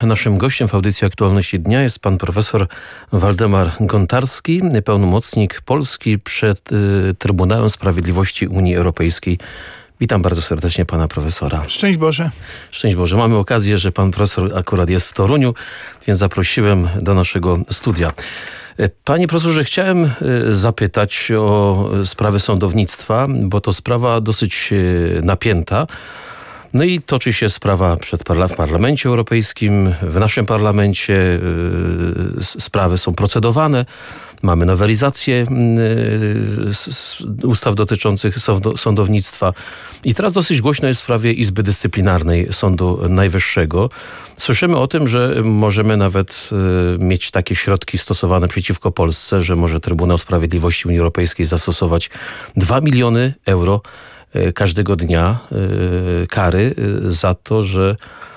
Naszym gościem w audycji Aktualności Dnia jest pan profesor Waldemar Gontarski, pełnomocnik Polski przed Trybunałem Sprawiedliwości Unii Europejskiej. Witam bardzo serdecznie pana profesora. Szczęść Boże. Szczęść Boże. Mamy okazję, że pan profesor akurat jest w Toruniu, więc zaprosiłem do naszego studia. Panie profesorze, chciałem zapytać o sprawę sądownictwa, bo to sprawa dosyć napięta. No i toczy się sprawa w Parlamencie Europejskim, w naszym parlamencie sprawy są procedowane. Mamy nowelizację ustaw dotyczących sądownictwa. I teraz dosyć głośno jest w sprawie Izby Dyscyplinarnej Sądu Najwyższego. Słyszymy o tym, że możemy nawet mieć takie środki stosowane przeciwko Polsce, że może Trybunał Sprawiedliwości Unii Europejskiej zastosować 2 miliony euro każdego dnia kary za to, że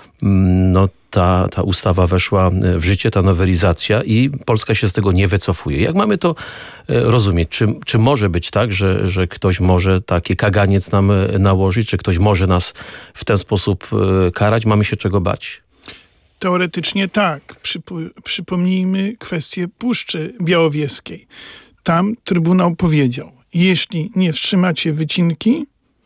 ta ustawa weszła w życie, ta nowelizacja i Polska się z tego nie wycofuje. Jak mamy to rozumieć? Czy może być tak, że ktoś może taki kaganiec nam nałożyć, czy ktoś może nas w ten sposób karać? Mamy się czego bać? Teoretycznie tak. Przypomnijmy kwestię Puszczy Białowieskiej. Tam Trybunał powiedział, jeśli nie wstrzymacie wycinki,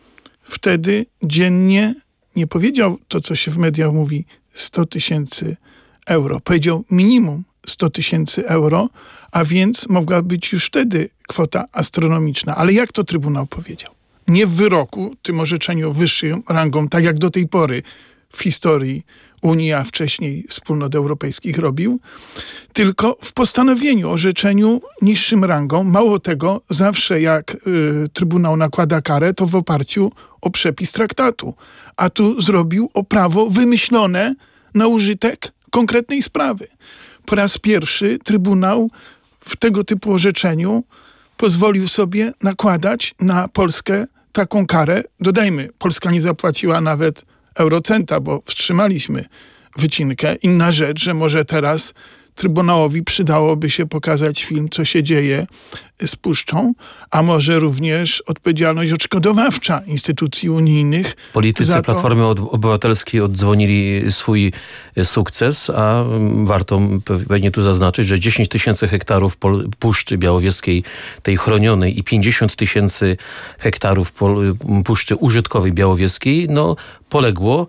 wtedy dziennie, nie powiedział to, co się w mediach mówi, 100 000 euro. Powiedział minimum 100 000 euro, a więc mogła być już wtedy kwota astronomiczna. Ale jak to Trybunał powiedział? Nie w wyroku, tym orzeczeniu wyższym rangą, tak jak do tej pory w historii Unii, a wcześniej Wspólnot Europejskich robił, tylko w postanowieniu, orzeczeniu niższym rangą. Mało tego, zawsze jak Trybunał nakłada karę, to w oparciu o przepis traktatu. A tu zrobił o prawo wymyślone na użytek konkretnej sprawy. Po raz pierwszy Trybunał w tego typu orzeczeniu pozwolił sobie nakładać na Polskę taką karę. Dodajmy, Polska nie zapłaciła nawet eurocenta, bo wstrzymaliśmy wycinkę. Inna rzecz, że może teraz Trybunałowi przydałoby się pokazać film, co się dzieje z Puszczą, a może również odpowiedzialność odszkodowawcza instytucji unijnych. Politycy Platformy Obywatelskiej oddzwonili swój sukces, a warto pewnie tu zaznaczyć, że 10 000 hektarów Puszczy Białowieskiej, tej chronionej, i 50 000 hektarów Puszczy Użytkowej Białowieskiej, poległo.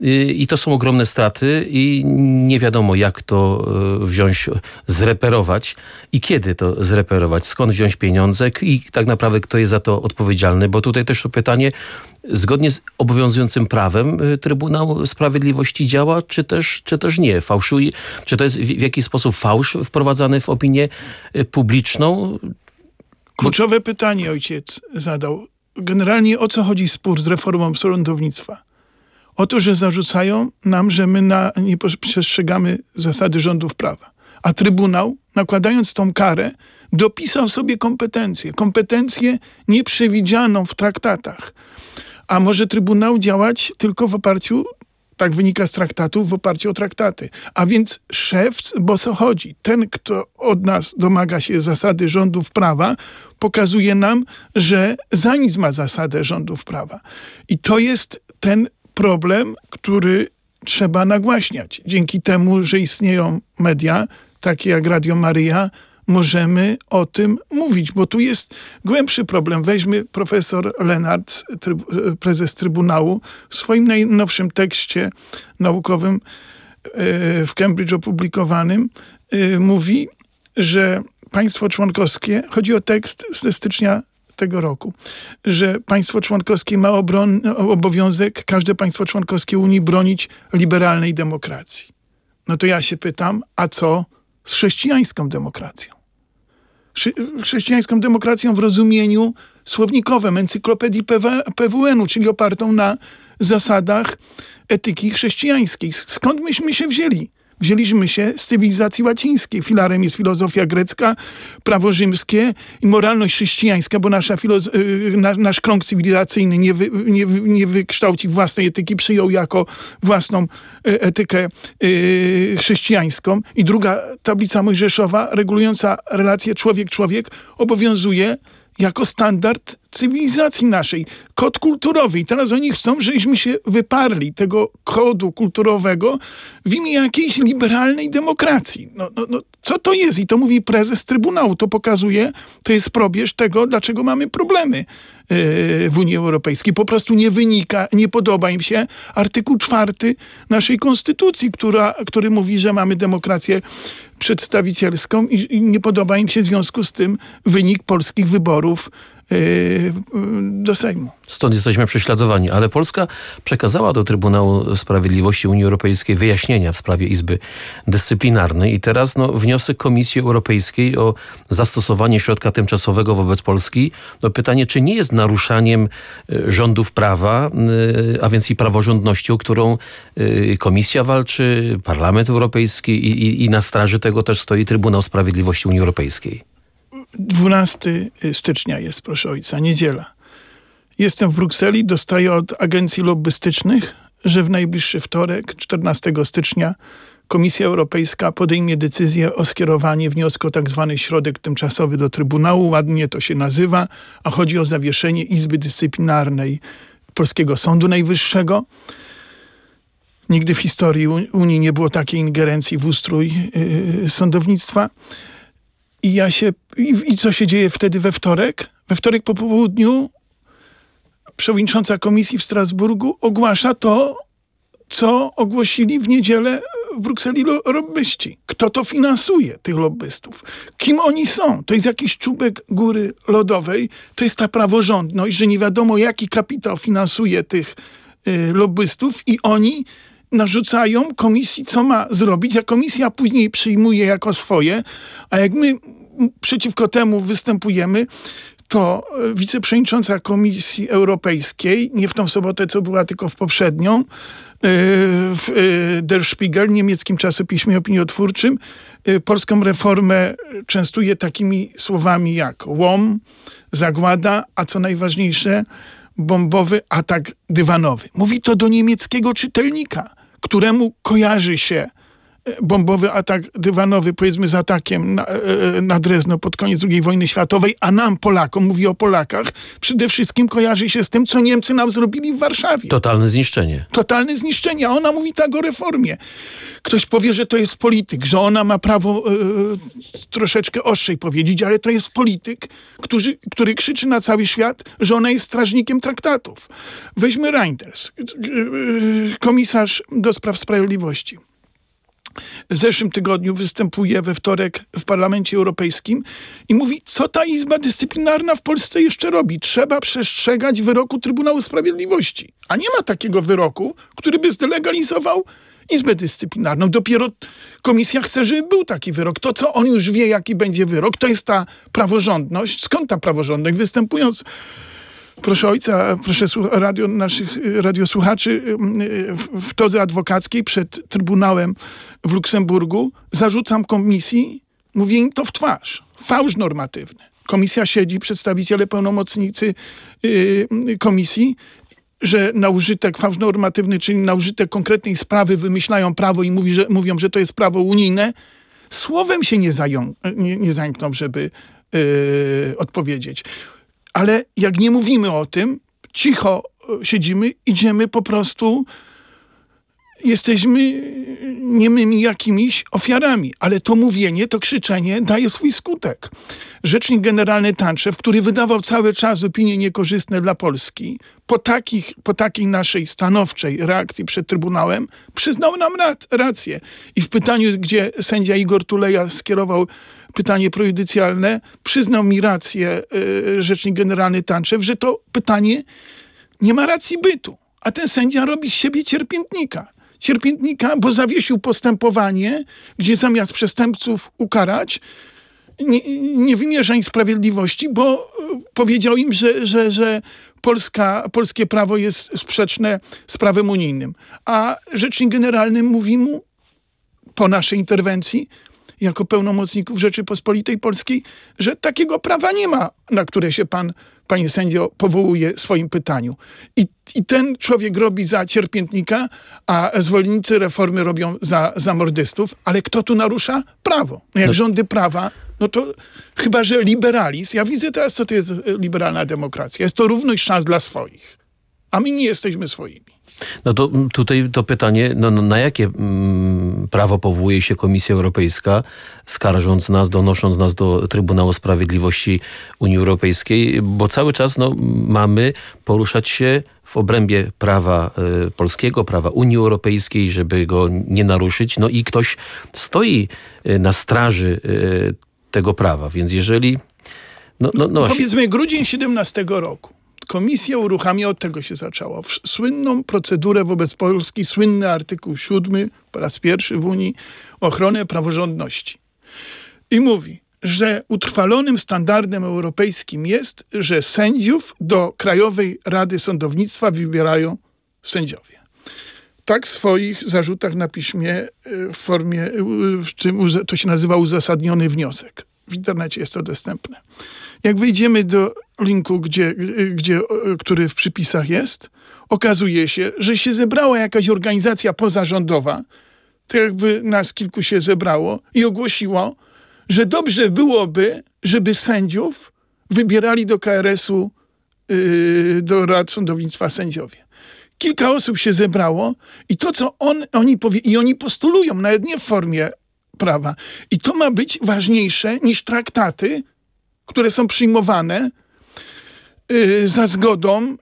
I to są ogromne straty i nie wiadomo, jak to wziąć, zreperować i kiedy to zreperować, skąd wziąć pieniądze i tak naprawdę kto jest za to odpowiedzialny, bo tutaj też to pytanie, zgodnie z obowiązującym prawem Trybunał Sprawiedliwości działa, czy też nie? Fałszuje, czy to jest w jakiś sposób fałsz wprowadzany w opinię publiczną? Kluczowe pytanie ojciec zadał. Generalnie o co chodzi spór z reformą sądownictwa? Oto, że zarzucają nam, że my nie przestrzegamy zasady rządów prawa. A Trybunał, nakładając tą karę, dopisał sobie kompetencję nieprzewidzianą w traktatach. A może Trybunał działać tylko w oparciu, tak wynika z traktatów, w oparciu o traktaty. A więc szef, bo o co chodzi? Ten, kto od nas domaga się zasady rządów prawa, pokazuje nam, że za nic ma zasadę rządów prawa. I to jest ten problem, który trzeba nagłaśniać. Dzięki temu, że istnieją media, takie jak Radio Maryja, możemy o tym mówić, bo tu jest głębszy problem. Weźmy profesor Lenartz, prezes Trybunału, w swoim najnowszym tekście naukowym w Cambridge opublikowanym mówi, że państwo członkowskie, chodzi o tekst ze stycznia tego roku, że państwo członkowskie ma obowiązek, każde państwo członkowskie Unii bronić liberalnej demokracji. No to ja się pytam, a co z chrześcijańską demokracją? Chrześcijańską demokracją w rozumieniu słownikowym, encyklopedii PWN-u, czyli opartą na zasadach etyki chrześcijańskiej. Skąd myśmy się wzięli? Wzięliśmy się z cywilizacji łacińskiej. Filarem jest filozofia grecka, prawo rzymskie i moralność chrześcijańska, bo nasz krąg cywilizacyjny nie wykształcił własnej etyki, przyjął jako własną etykę chrześcijańską. I druga tablica mojżeszowa, regulująca relacje człowiek-człowiek, obowiązuje jako standard cywilizacji naszej, kod kulturowy. I teraz oni chcą, żebyśmy się wyparli tego kodu kulturowego w imię jakiejś liberalnej demokracji. Co to jest? I to mówi prezes Trybunału. To pokazuje, to jest probierz tego, dlaczego mamy problemy w Unii Europejskiej. Po prostu nie podoba im się artykuł 4 naszej konstytucji, który mówi, że mamy demokrację przedstawicielską i nie podoba im się w związku z tym wynik polskich wyborów do Sejmu. Stąd jesteśmy prześladowani, ale Polska przekazała do Trybunału Sprawiedliwości Unii Europejskiej wyjaśnienia w sprawie Izby Dyscyplinarnej i teraz wniosek Komisji Europejskiej o zastosowanie środka tymczasowego wobec Polski. Pytanie, czy nie jest naruszaniem rządów prawa, a więc i praworządności, o którą Komisja walczy, Parlament Europejski i na straży tego też stoi Trybunał Sprawiedliwości Unii Europejskiej. 12 stycznia jest, proszę ojca, niedziela. Jestem w Brukseli, dostaję od agencji lobbystycznych, że w najbliższy wtorek, 14 stycznia, Komisja Europejska podejmie decyzję o skierowanie wniosku o tak zwany środek tymczasowy do Trybunału. Ładnie to się nazywa, a chodzi o zawieszenie Izby Dyscyplinarnej Polskiego Sądu Najwyższego. Nigdy w historii Unii nie było takiej ingerencji w ustrój sądownictwa. I co się dzieje wtedy we wtorek? We wtorek po południu przewodnicząca komisji w Strasburgu ogłasza to, co ogłosili w niedzielę w Brukseli lobbyści. Kto to finansuje, tych lobbystów? Kim oni są? To jest jakiś czubek góry lodowej. To jest ta praworządność, że nie wiadomo, jaki kapitał finansuje tych lobbystów i oni narzucają komisji, co ma zrobić, a komisja później przyjmuje jako swoje, a jak my przeciwko temu występujemy, to wiceprzewodnicząca Komisji Europejskiej, nie w tą sobotę, co była, tylko w poprzednią, w Der Spiegel, niemieckim czasopiśmie opiniotwórczym, polską reformę częstuje takimi słowami jak łom, zagłada, a co najważniejsze, bombowy atak dywanowy. Mówi to do niemieckiego czytelnika, któremu kojarzy się bombowy atak dywanowy, powiedzmy z atakiem na Drezno pod koniec II wojny światowej, a nam, Polakom, mówi o Polakach, przede wszystkim kojarzy się z tym, co Niemcy nam zrobili w Warszawie. Totalne zniszczenie. Totalne zniszczenie, a ona mówi tak o reformie. Ktoś powie, że to jest polityk, że ona ma prawo troszeczkę ostrzej powiedzieć, ale to jest polityk, który krzyczy na cały świat, że ona jest strażnikiem traktatów. Weźmy Reinders, komisarz do spraw sprawiedliwości. W zeszłym tygodniu występuje we wtorek w Parlamencie Europejskim i mówi, co ta Izba Dyscyplinarna w Polsce jeszcze robi. Trzeba przestrzegać wyroku Trybunału Sprawiedliwości. A nie ma takiego wyroku, który by zdelegalizował Izbę Dyscyplinarną. Dopiero komisja chce, żeby był taki wyrok. To, co on już wie, jaki będzie wyrok, to jest ta praworządność. Skąd ta praworządność? Występując, proszę ojca, proszę naszych radiosłuchaczy, w todze adwokackiej przed Trybunałem w Luksemburgu, zarzucam komisji, mówię im to w twarz. Fałsz normatywny. Komisja siedzi, przedstawiciele, pełnomocnicy komisji, że na użytek fałsz normatywny, czyli na użytek konkretnej sprawy wymyślają prawo i mówią, że to jest prawo unijne, słowem się nie zająkną, żeby odpowiedzieć. Ale jak nie mówimy o tym, cicho siedzimy, idziemy po prostu, jesteśmy niemymi jakimiś ofiarami. Ale to mówienie, to krzyczenie daje swój skutek. Rzecznik generalny Tanczew, który wydawał cały czas opinie niekorzystne dla Polski, po takiej naszej stanowczej reakcji przed Trybunałem, przyznał nam rację. I w pytaniu, gdzie sędzia Igor Tuleja skierował pytanie prejudycjalne, przyznał mi rację rzecznik generalny Tanczew, że to pytanie nie ma racji bytu. A ten sędzia robi z siebie cierpiętnika, bo zawiesił postępowanie, gdzie zamiast przestępców ukarać, nie wymierza im sprawiedliwości, bo powiedział im, że polskie prawo jest sprzeczne z prawem unijnym. A rzecznik generalny mówi mu po naszej interwencji, jako pełnomocników Rzeczypospolitej Polskiej, że takiego prawa nie ma, na które się pan, panie sędzio, powołuje w swoim pytaniu. I ten człowiek robi za cierpiętnika, a zwolennicy reformy robią za mordystów. Ale kto tu narusza? Prawo. No jak rządy prawa, no to chyba, że liberalizm. Ja widzę teraz, co to jest liberalna demokracja. Jest to równość szans dla swoich. A my nie jesteśmy swoimi. No to tutaj to pytanie, na jakie prawo powołuje się Komisja Europejska, skarżąc nas, donosząc nas do Trybunału Sprawiedliwości Unii Europejskiej, bo cały czas mamy poruszać się w obrębie prawa polskiego, prawa Unii Europejskiej, żeby go nie naruszyć. No i ktoś stoi na straży tego prawa, więc jeżeli... Powiedzmy grudzień 17 roku. Komisja uruchamia, od tego się zaczęło, słynną procedurę wobec Polski, słynny artykuł 7, po raz pierwszy w Unii, ochronę praworządności. I mówi, że utrwalonym standardem europejskim jest, że sędziów do Krajowej Rady Sądownictwa wybierają sędziowie. Tak w swoich zarzutach na piśmie w formie, to się nazywa uzasadniony wniosek. W internecie jest to dostępne. Jak wejdziemy do linku, który w przypisach jest, okazuje się, że się zebrała jakaś organizacja pozarządowa, to jakby nas kilku się zebrało i ogłosiło, że dobrze byłoby, żeby sędziów wybierali do KRS-u, do Rad Sądownictwa sędziowie. Kilka osób się zebrało i to, co oni postulują, nawet nie w formie prawa. I to ma być ważniejsze niż traktaty, które są przyjmowane za zgodą,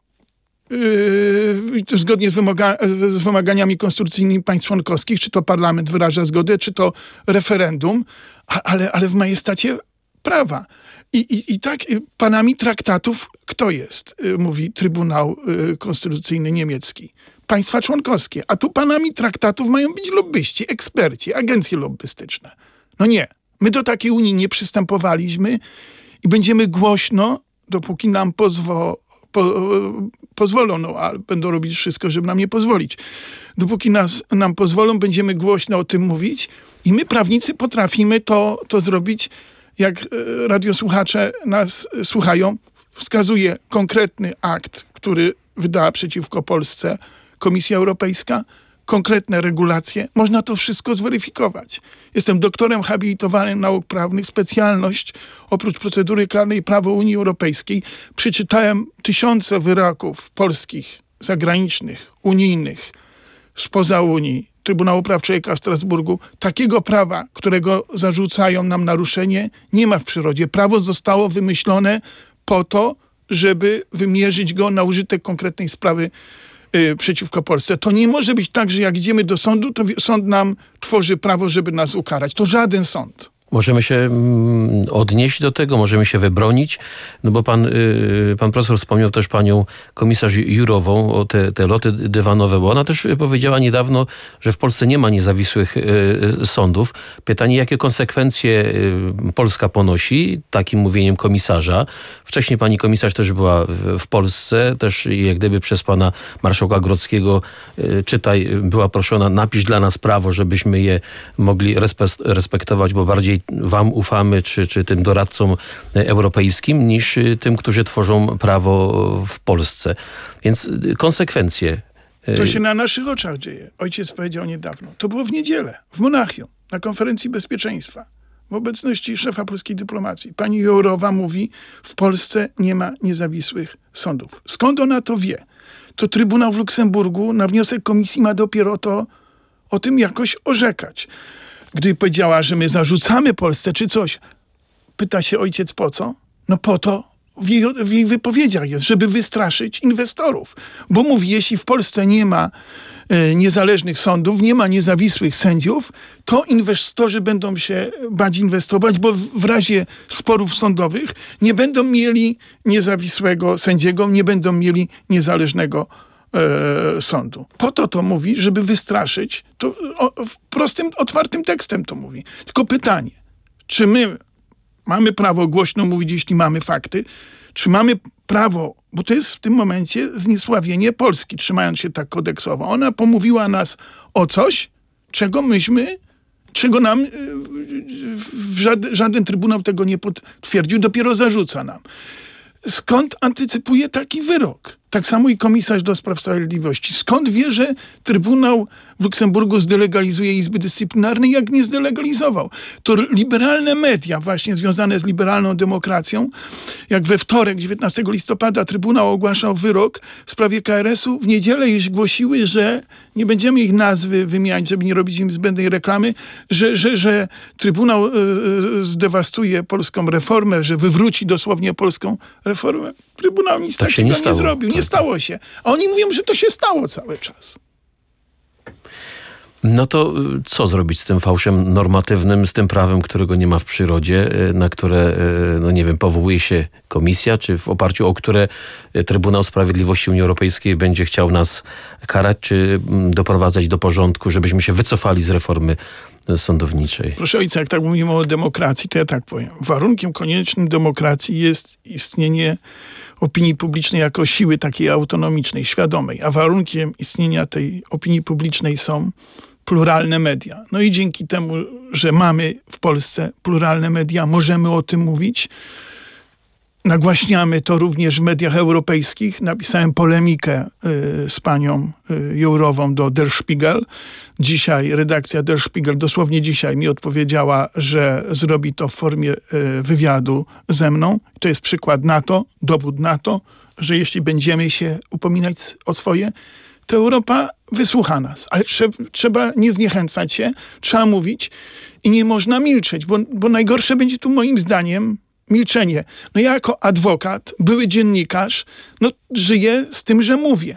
zgodnie z wymaganiami konstytucyjnymi państw członkowskich, czy to parlament wyraża zgodę, czy to referendum, ale w majestacie prawa. I tak panami traktatów kto jest? Mówi Trybunał Konstytucyjny niemiecki. Państwa członkowskie. A tu panami traktatów mają być lobbyści, eksperci, agencje lobbystyczne. No nie. My do takiej Unii nie przystępowaliśmy i będziemy głośno, dopóki nam pozwolą, a będą robić wszystko, żeby nam nie pozwolić. Dopóki nam pozwolą, będziemy głośno o tym mówić i my, prawnicy, potrafimy to zrobić, jak radiosłuchacze nas słuchają. Wskazuje konkretny akt, który wydała przeciwko Polsce Komisja Europejska, konkretne regulacje. Można to wszystko zweryfikować. Jestem doktorem habilitowanym nauk prawnych. Specjalność, oprócz procedury karnej, prawo Unii Europejskiej. Przeczytałem tysiące wyroków polskich, zagranicznych, unijnych, spoza Unii, Trybunału Praw Człowieka w Strasburgu. Takiego prawa, którego zarzucają nam naruszenie, nie ma w przyrodzie. Prawo zostało wymyślone po to, żeby wymierzyć go na użytek konkretnej sprawy przeciwko Polsce. To nie może być tak, że jak idziemy do sądu, to sąd nam tworzy prawo, żeby nas ukarać. To żaden sąd. Możemy się odnieść do tego, możemy się wybronić, no bo pan profesor wspomniał też panią komisarz Jourową o te loty dywanowe, bo ona też powiedziała niedawno, że w Polsce nie ma niezawisłych sądów. Pytanie, jakie konsekwencje Polska ponosi takim mówieniem komisarza. Wcześniej pani komisarz też była w Polsce, też jak gdyby przez pana marszałka Grodzkiego, była proszona, napisz dla nas prawo, żebyśmy je mogli respektować, bo bardziej wam ufamy, czy tym doradcom europejskim, niż tym, którzy tworzą prawo w Polsce. Więc konsekwencje. To się na naszych oczach dzieje. Ojciec powiedział niedawno. To było w niedzielę, w Monachium, na konferencji bezpieczeństwa, w obecności szefa polskiej dyplomacji. Pani Jourowa mówi, w Polsce nie ma niezawisłych sądów. Skąd ona to wie? To Trybunał w Luksemburgu na wniosek komisji ma dopiero o tym jakoś orzekać. Gdy powiedziała, że my zarzucamy Polsce czy coś, pyta się ojciec po co? No po to w jej wypowiedziach jest, żeby wystraszyć inwestorów. Bo mówi, jeśli w Polsce nie ma niezależnych sądów, nie ma niezawisłych sędziów, to inwestorzy będą się bać inwestować, bo w razie sporów sądowych nie będą mieli niezawisłego sędziego, nie będą mieli niezależnego sądu. Po to mówi, żeby wystraszyć. To prostym, otwartym tekstem to mówi. Tylko pytanie, czy my mamy prawo głośno mówić, jeśli mamy fakty, czy mamy prawo, bo to jest w tym momencie zniesławienie Polski, trzymając się tak kodeksowo. Ona pomówiła nas o coś, czego myśmy czego nam żaden trybunał tego nie potwierdził, dopiero zarzuca nam. Skąd antycypuje taki wyrok? Tak samo i komisarz do spraw sprawiedliwości. Skąd wie, że Trybunał w Luksemburgu zdelegalizuje Izby Dyscyplinarne, jak nie zdelegalizował? To liberalne media, właśnie związane z liberalną demokracją, jak we wtorek, 19 listopada, Trybunał ogłaszał wyrok w sprawie KRS-u, w niedzielę już głosiły, że nie będziemy ich nazwy wymieniać, żeby nie robić im zbędnej reklamy, że Trybunał zdewastuje polską reformę, że wywróci dosłownie polską reformę. Trybunał nic takiego nie zrobił. Nie stało się. A oni mówią, że to się stało cały czas. No to co zrobić z tym fałszem normatywnym, z tym prawem, którego nie ma w przyrodzie, na które, no nie wiem, powołuje się komisja, czy w oparciu o które Trybunał Sprawiedliwości Unii Europejskiej będzie chciał nas karać, czy doprowadzać do porządku, żebyśmy się wycofali z reformy sądowniczej? Proszę ojca, jak tak mówimy o demokracji, to ja tak powiem. Warunkiem koniecznym demokracji jest istnienie opinii publicznej jako siły takiej autonomicznej, świadomej, a warunkiem istnienia tej opinii publicznej są pluralne media. No i dzięki temu, że mamy w Polsce pluralne media, możemy o tym mówić. Nagłaśniamy to również w mediach europejskich. Napisałem polemikę z panią Jourową do Der Spiegel. Dzisiaj redakcja Der Spiegel, dosłownie dzisiaj, mi odpowiedziała, że zrobi to w formie wywiadu ze mną. To jest przykład na to, dowód na to, że jeśli będziemy się upominać o swoje, to Europa wysłucha nas. Ale trzeba nie zniechęcać się, trzeba mówić i nie można milczeć, bo najgorsze będzie tu moim zdaniem milczenie. No ja jako adwokat, były dziennikarz, no żyję z tym, że mówię.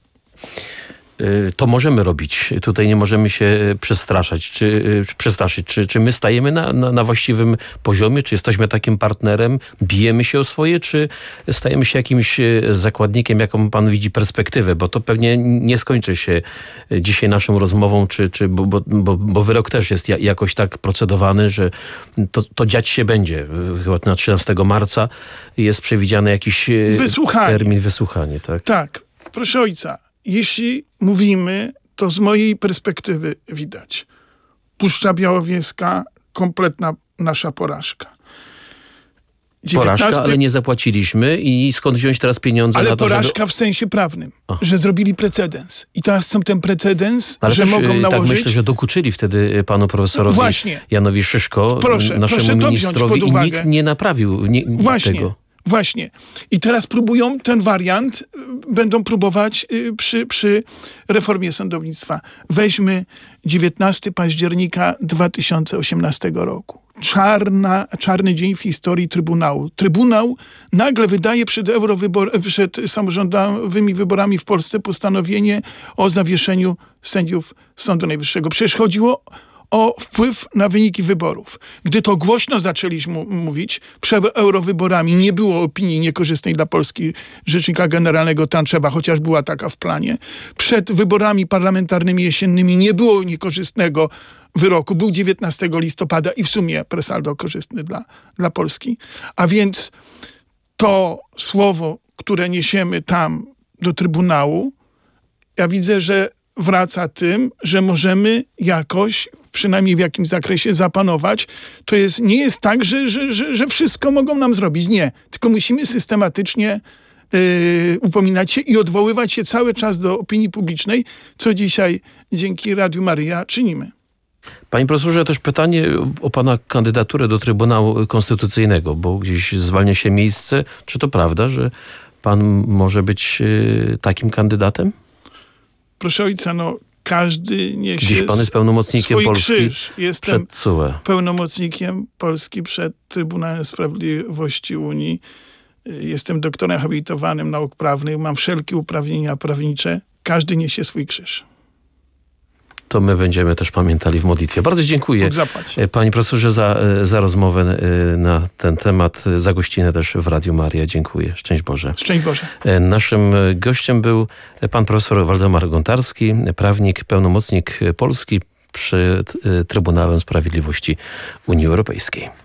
To możemy robić. Tutaj nie możemy się przestraszyć. Czy my stajemy na właściwym poziomie? Czy jesteśmy takim partnerem? Bijemy się o swoje? Czy stajemy się jakimś zakładnikiem? Jaką pan widzi perspektywę? Bo to pewnie nie skończy się dzisiaj naszą rozmową, bo wyrok też jest jakoś tak procedowany, że to dziać się będzie. Chyba na 13 marca jest przewidziany jakiś termin wysłuchania. Tak? Tak. Proszę ojca. Jeśli mówimy, to z mojej perspektywy widać. Puszcza Białowieska, kompletna nasza porażka. Porażka, ale nie zapłaciliśmy i skąd wziąć teraz pieniądze ale na to, porażka w sensie prawnym, że zrobili precedens. I teraz są ten precedens, ale że też, mogą nałożyć... Tak myślę, że dokuczyli wtedy panu profesorowi Janowi Szyszko, naszemu ministrowi, i nikt nie naprawił tego. Właśnie. I teraz próbują ten wariant, będą próbować przy reformie sądownictwa. Weźmy 19 października 2018 roku. Czarny dzień w historii Trybunału. Trybunał nagle wydaje przed samorządowymi wyborami w Polsce postanowienie o zawieszeniu sędziów Sądu Najwyższego. Przecież chodziło o wpływ na wyniki wyborów. Gdy to głośno zaczęliśmy mówić, przed eurowyborami nie było opinii niekorzystnej dla Polski rzecznika generalnego Tanczewa, chociaż była taka w planie. Przed wyborami parlamentarnymi jesiennymi nie było niekorzystnego wyroku. Był 19 listopada i w sumie presaldo korzystny dla Polski. A więc to słowo, które niesiemy tam do Trybunału, ja widzę, że wraca tym, że możemy jakoś, przynajmniej w jakimś zakresie, zapanować. To nie jest tak, że wszystko mogą nam zrobić. Nie. Tylko musimy systematycznie upominać się i odwoływać się cały czas do opinii publicznej, co dzisiaj dzięki Radiu Maryja czynimy. Panie profesorze, też pytanie o pana kandydaturę do Trybunału Konstytucyjnego, bo gdzieś zwalnia się miejsce. Czy to prawda, że pan może być takim kandydatem? Proszę ojca, każdy niesie dziś pan jest pełnomocnikiem swój Polski krzyż. Jestem przed TSUE. Pełnomocnikiem Polski przed Trybunałem Sprawiedliwości Unii. Jestem doktorem habilitowanym nauk prawnych. Mam wszelkie uprawnienia prawnicze. Każdy niesie swój krzyż. To my będziemy też pamiętali w modlitwie. Bardzo dziękuję, panie profesorze, za rozmowę na ten temat, za gościnę też w Radiu Maria. Dziękuję. Szczęść Boże. Szczęść Boże. Naszym gościem był pan profesor Waldemar Gontarski, prawnik, pełnomocnik Polski przed Trybunałem Sprawiedliwości Unii Europejskiej.